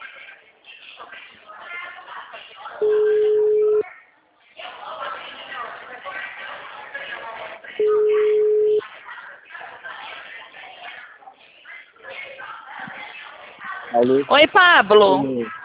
Alô? Oi, Pablo.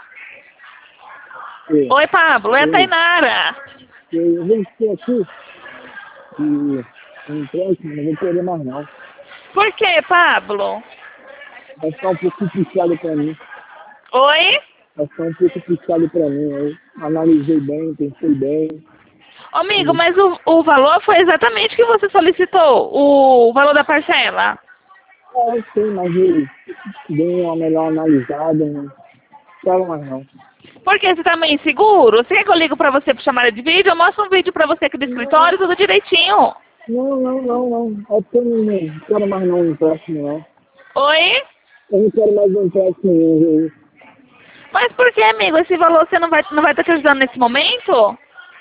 Oi, Pablo. É a Tainara. Eu venci aqui e um empréstimo, não vou querer mais não. Por quê, Pablo? Vai ficar um pouco puxado pra mim. Oi? Vai ficar um pouco puxado pra mim. Eu analisei bem, pensei bem. Ô, amigo, mas o valor foi exatamente o que você solicitou, o valor da parcela. Eu sei, mas eu dei uma melhor analisada, não quero mais não. Por que você tá meio inseguro? Você quer que eu ligo pra você por chamada de vídeo? Eu mostro um vídeo pra você aqui do escritório, tudo direitinho. Não. É porque eu não quero mais não um empréstimo, não. Oi? Eu não quero mais um empréstimo, não. Mas por que, amigo? Esse valor você não vai estar te ajudando nesse momento?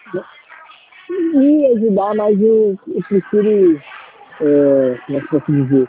Ia ajudar, mas eu prefiro, como é que eu posso dizer,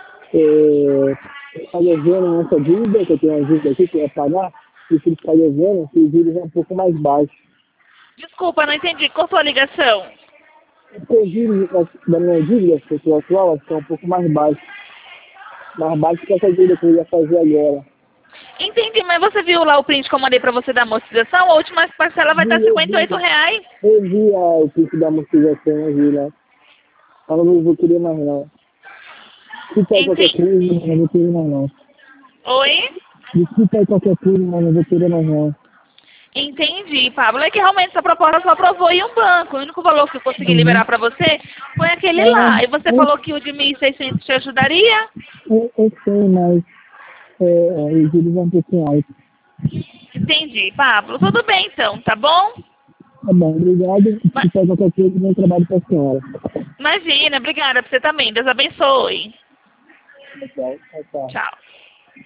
ficar devendo essa dívida, que eu tenho uma dívida aqui que eu ia pagar, prefiro ficar devendo, que os juros é um pouco mais baixos. Desculpa, não entendi. Cortou a ligação. Porque os juros da minha dívida, que eu estou atual, acho que é um pouco mais baixo. Mais baixo que essa dívida que eu ia fazer agora. Entendi, mas você viu lá o print que eu mandei pra você da amortização? A última parcela vai estar R$ 58. Eu vi o pico da amortização, eu vi lá. Mas eu não vou querer mais não. Se pega qualquer coisa, eu não vou querer mais não. Oi? Desculpa aí qualquer coisa, mas não vou querer mais não. Entendi, Pablo. É que realmente essa proposta só aprovou em um banco. O único valor que eu consegui liberar pra você foi aquele lá. E você falou que o de 1.600 te ajudaria? Eu sei, mas os juros é um pouquinho alto. Entendi, Pablo. Tudo bem então, tá bom? Tá bom, obrigado. Se pega qualquer coisa, bom trabalho pra senhora. Imagina, obrigada pra você também. Deus abençoe. Tchau. Tchau.